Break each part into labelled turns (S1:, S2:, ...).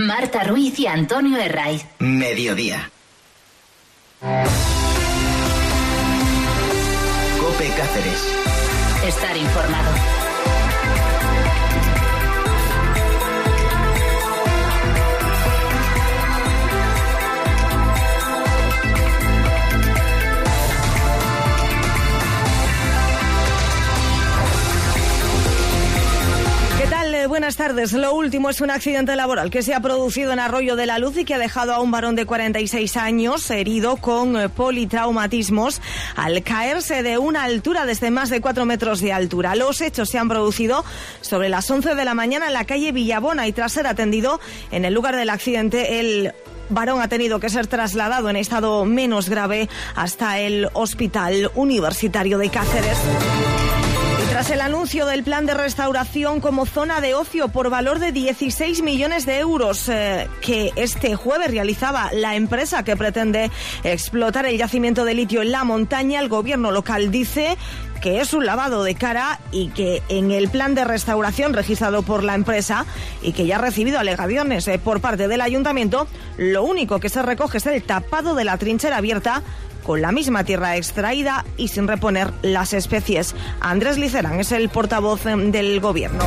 S1: Marta Ruiz y Antonio Herraiz.
S2: Mediodía. COPE Cáceres.
S1: Estar informado.
S3: Buenas tardes. Lo último es un accidente laboral que se ha producido en Arroyo de la Luz y que ha dejado a un varón de 46 años herido con politraumatismos al caerse de una altura desde más de 4 metros de altura. Los hechos se han producido sobre las 11 de la mañana en la calle Villabona y tras ser atendido en el lugar del accidente, el varón ha tenido que ser trasladado en estado menos grave hasta el Hospital Universitario de Cáceres. Tras el anuncio del plan de restauración como zona de ocio por valor de 16 millones de euros que este jueves realizaba la empresa que pretende explotar el yacimiento de litio en la montaña, el gobierno local dice que es un lavado de cara y que en el plan de restauración registrado por la empresa y que ya ha recibido alegaciones por parte del ayuntamiento, lo único que se recoge es el tapado de la trinchera abierta con la misma tierra extraída y sin reponer las especies. Andrés Licerán es el portavoz del gobierno.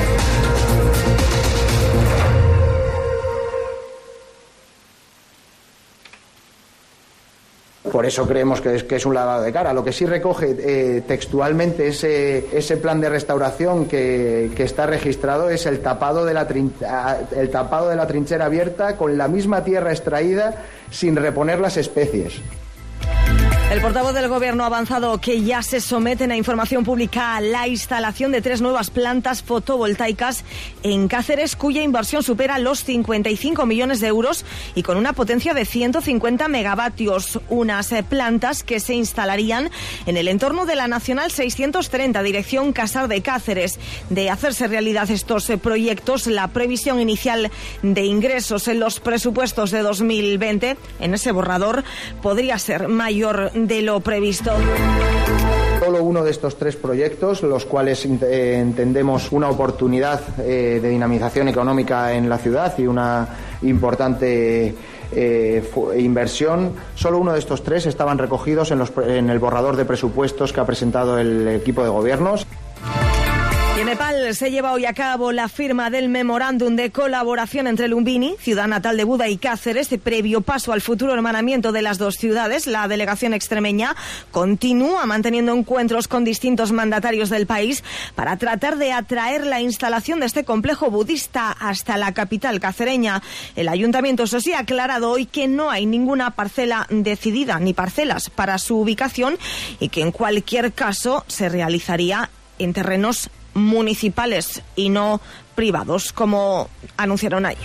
S4: Por eso creemos que es un lavado de cara. Lo que sí recoge textualmente ese plan de restauración que está registrado es el tapado de la trinchera abierta con la misma tierra extraída sin reponer las especies.
S3: El portavoz del Gobierno ha avanzado que ya se someten a información pública la instalación de 3 nuevas plantas fotovoltaicas en Cáceres, cuya inversión supera los 55 millones de euros y con una potencia de 150 megavatios. Unas plantas que se instalarían en el entorno de la Nacional 630, dirección Casar de Cáceres. De hacerse realidad estos proyectos, la previsión inicial de ingresos en los presupuestos de 2020, en ese borrador, podría ser mayor de lo previsto.
S4: Solo uno de estos 3 proyectos, los cuales entendemos una oportunidad de dinamización económica en la ciudad y una importante inversión, solo uno de estos 3 estaban recogidos en el borrador de presupuestos que ha presentado el equipo de gobiernos.
S3: En Nepal se lleva hoy a cabo la firma del memorándum de colaboración entre Lumbini, ciudad natal de Buda, y Cáceres, previo paso al futuro hermanamiento de las dos ciudades. La delegación extremeña continúa manteniendo encuentros con distintos mandatarios del país para tratar de atraer la instalación de este complejo budista hasta la capital cacereña. El ayuntamiento, eso sí, ha aclarado hoy que no hay ninguna parcela decidida ni parcelas para su ubicación y que en cualquier caso se realizaría en terrenos municipales y no privados, como anunciaron ayer.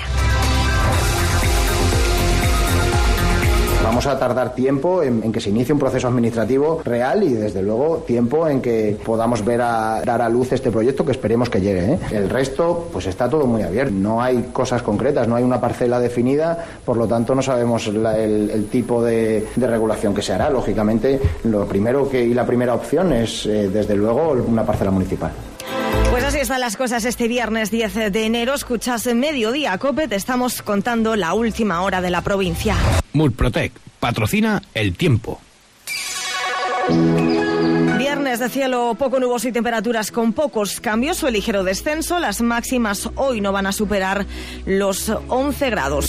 S4: Vamos a tardar tiempo en que se inicie un proceso administrativo real y, desde luego, tiempo en que podamos dar a luz este proyecto, que esperemos que llegue, El resto, pues está todo muy abierto. No hay cosas concretas, no hay una parcela definida, por lo tanto no sabemos el tipo de regulación que se hará. Lógicamente, la primera opción es, desde luego, una parcela municipal.
S3: Pues así están las cosas este viernes 10 de enero. Escuchas Mediodía COPE, te estamos contando la última hora de la provincia.
S5: Murprotec patrocina el tiempo.
S3: Viernes de cielo poco nuboso y temperaturas con pocos cambios o ligero descenso. Las máximas hoy no van a superar los 11 grados.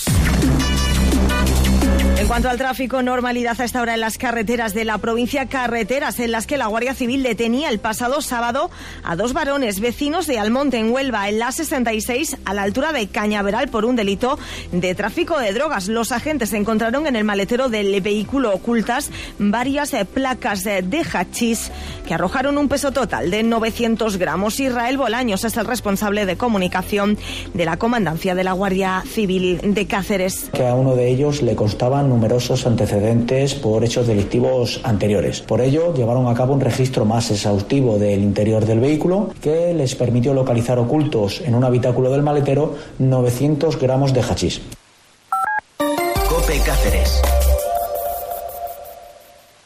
S3: En cuanto al tráfico, normalidad a esta hora en las carreteras de la provincia, carreteras en las que la Guardia Civil detenía el pasado sábado a 2 varones vecinos de Almonte, en Huelva, en la 66, a la altura de Cañaveral, por un delito de tráfico de drogas. Los agentes encontraron en el maletero del vehículo ocultas varias placas de hachís que arrojaron un peso total de 900 gramos. Israel Bolaños es el responsable de comunicación de la Comandancia de la Guardia Civil de Cáceres.
S6: Que a uno de ellos le constaban numerosos antecedentes por hechos delictivos anteriores. Por ello, llevaron a cabo un registro más exhaustivo del interior del vehículo que les permitió localizar ocultos en un habitáculo del maletero 900 gramos de hachís.
S2: COPE Cáceres.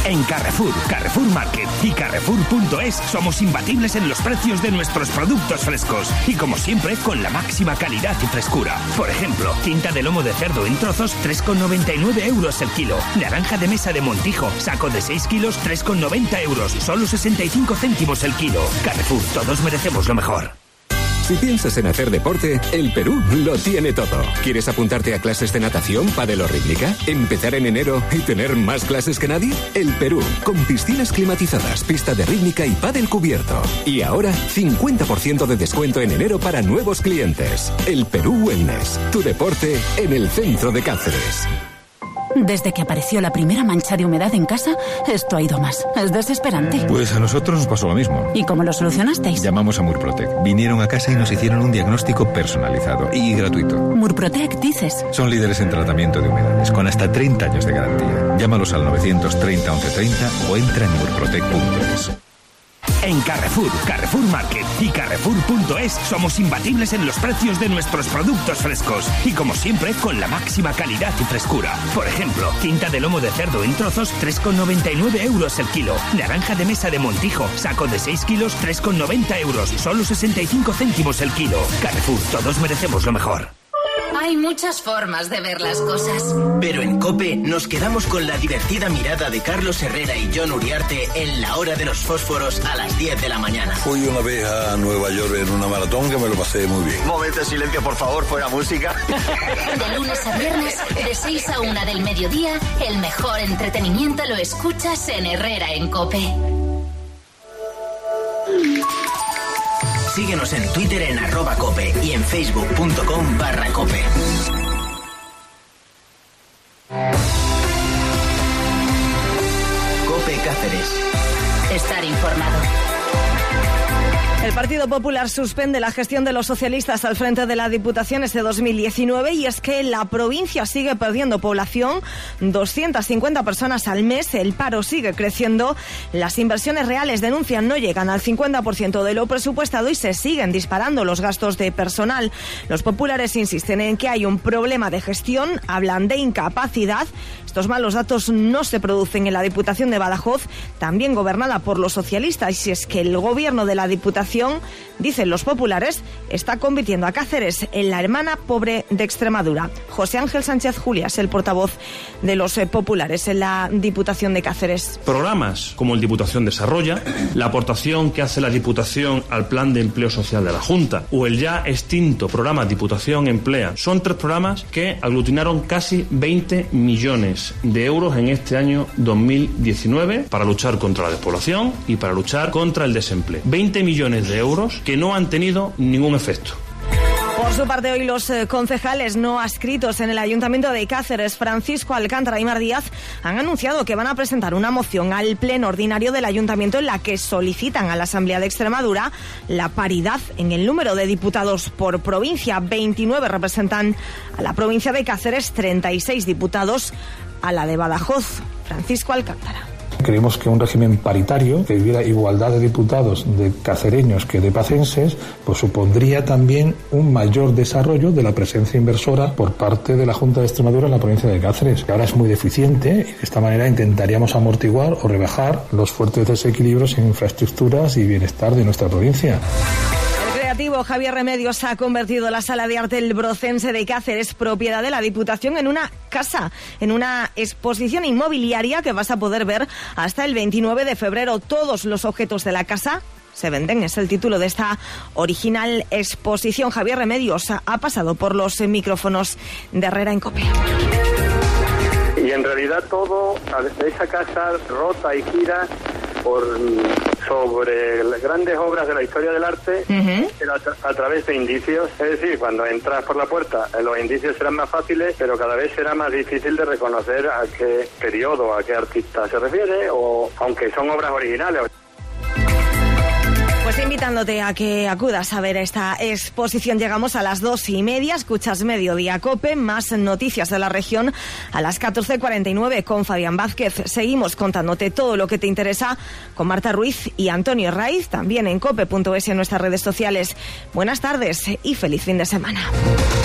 S7: En Carrefour, Carrefour Market y Carrefour.es somos imbatibles en los precios de nuestros productos frescos. Y como siempre, con la máxima calidad y frescura. Por ejemplo, tinta de lomo de cerdo en trozos, 3,99 euros el kilo. Naranja de mesa de Montijo, saco de 6 kilos, 3,90 euros. Solo 65 céntimos el kilo. Carrefour, todos merecemos lo mejor.
S8: Si piensas en hacer deporte, el Perú lo tiene todo. ¿Quieres apuntarte a clases de natación, pádel o rítmica? ¿Empezar en enero y tener más clases que nadie? El Perú, con piscinas climatizadas, pista de rítmica y pádel cubierto. Y ahora, 50% de descuento en enero para nuevos clientes. El Perú Wellness, tu deporte en el centro de Cáceres.
S9: Desde que apareció la primera mancha de humedad en casa, esto ha ido más. Es desesperante.
S10: Pues a nosotros nos pasó lo mismo.
S9: ¿Y cómo lo solucionasteis?
S10: Llamamos a Murprotec. Vinieron a casa y nos hicieron un diagnóstico personalizado y gratuito.
S9: Murprotec, dices.
S10: Son líderes en tratamiento de humedades, con hasta 30 años de garantía. Llámalos al 930 1130 o entra en murprotec.es.
S7: En Carrefour, Carrefour Market y Carrefour.es somos imbatibles en los precios de nuestros productos frescos. Y como siempre, con la máxima calidad y frescura. Por ejemplo, tinta de lomo de cerdo en trozos, 3,99 euros el kilo. Naranja de mesa de Montijo, saco de 6 kilos, 3,90 euros. Solo 65 céntimos el kilo. Carrefour, todos merecemos lo mejor.
S1: Hay muchas formas de ver las cosas.
S2: Pero en COPE nos quedamos con la divertida mirada de Carlos Herrera y John Uriarte en La Hora de los Fósforos a las 10 de la mañana.
S11: Fui una vez a Nueva York en una maratón que me lo pasé muy bien.
S12: Un momento de silencio, por favor, fuera música.
S1: De lunes a viernes, de 6 a 1 del mediodía, el mejor entretenimiento lo escuchas en Herrera en COPE.
S2: Síguenos en Twitter en @cope y en facebook.com/cope. Cope Cáceres.
S1: Estar informado.
S3: El Partido Popular suspende la gestión de los socialistas al frente de la Diputación este 2019 y es que la provincia sigue perdiendo población, 250 personas al mes, el paro sigue creciendo, las inversiones reales denuncian no llegan al 50% de lo presupuestado y se siguen disparando los gastos de personal. Los populares insisten en que hay un problema de gestión, hablan de incapacidad. Estos malos datos no se producen en la Diputación de Badajoz, también gobernada por los socialistas, y es que el gobierno de la Diputación, dicen los populares, está convirtiendo a Cáceres en la hermana pobre de Extremadura. José Ángel Sánchez Julia es el portavoz de los populares en la Diputación de Cáceres.
S13: Programas como el Diputación Desarrolla, la aportación que hace la Diputación al Plan de Empleo Social de la Junta o el ya extinto programa Diputación Emplea son 3 programas que aglutinaron casi 20 millones de euros en este año 2019 para luchar contra la despoblación y para luchar contra el desempleo. 20 millones de euros que no han tenido ningún efecto.
S3: Por su parte, hoy los concejales no adscritos en el Ayuntamiento de Cáceres, Francisco Alcántara y Mar Díaz, han anunciado que van a presentar una moción al Pleno Ordinario del Ayuntamiento en la que solicitan a la Asamblea de Extremadura la paridad en el número de diputados por provincia. 29 representan a la provincia de Cáceres, 36 diputados a la de Badajoz. Francisco Alcántara.
S14: Creemos que un régimen paritario, que hubiera igualdad de diputados de cacereños que de pacenses, pues supondría también un mayor desarrollo de la presencia inversora por parte de la Junta de Extremadura en la provincia de Cáceres, que ahora es muy deficiente y de esta manera intentaríamos amortiguar o rebajar los fuertes desequilibrios en infraestructuras y bienestar de nuestra provincia.
S3: Javier Remedios ha convertido la Sala de Arte El Brocense de Cáceres, propiedad de la Diputación, en una casa, en una exposición inmobiliaria que vas a poder ver hasta el 29 de febrero. Todos los objetos de la casa se venden, es el título de esta original exposición. Javier Remedios ha pasado por los micrófonos de Herrera en COPE.
S15: Y en realidad todo de esa casa rota y gira sobre las grandes obras de la historia del arte, pero a través de indicios. Es decir, cuando entras por la puerta, los indicios serán más fáciles, pero cada vez será más difícil de reconocer a qué periodo, a qué artista se refiere, o aunque son obras originales.
S3: Pues invitándote a que acudas a ver esta exposición. Llegamos a las 2:30, escuchas Mediodía COPE, más noticias de la región a las 14:49 con Fabián Vázquez. Seguimos contándote todo lo que te interesa con Marta Ruiz y Antonio Herraiz, también en cope.es y en nuestras redes sociales. Buenas tardes y feliz fin de semana.